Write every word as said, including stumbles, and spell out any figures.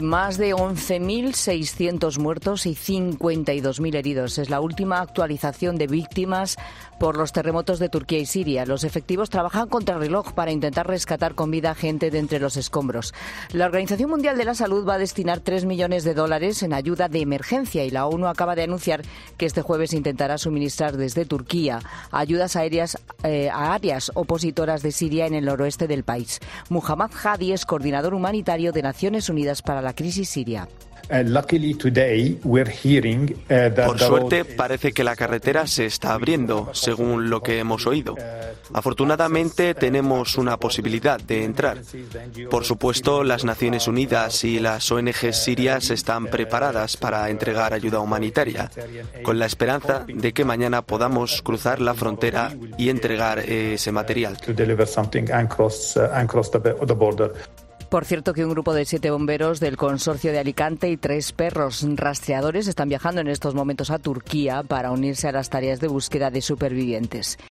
Más de once mil seiscientos muertos y cincuenta y dos mil heridos. Es la última actualización de víctimas por los terremotos de Turquía y Siria. Los efectivos trabajan contrarreloj para intentar rescatar con vida a gente de entre los escombros. La Organización Mundial de la Salud va a destinar tres millones de dólares en ayuda de emergencia y la ONU acaba de anunciar que este jueves intentará suministrar desde Turquía ayudas aéreas eh, a áreas opositoras de Siria en el noroeste del país. Muhammad Hadi es coordinador humanitario de Naciones Unidas para la crisis siria. Por suerte, parece que la carretera se está abriendo, según lo que hemos oído. Afortunadamente, tenemos una posibilidad de entrar. Por supuesto, las Naciones Unidas y las O N Ges sirias están preparadas para entregar ayuda humanitaria, con la esperanza de que mañana podamos cruzar la frontera y entregar ese material. Por cierto, que un grupo de siete bomberos del consorcio de Alicante y tres perros rastreadores están viajando en estos momentos a Turquía para unirse a las tareas de búsqueda de supervivientes.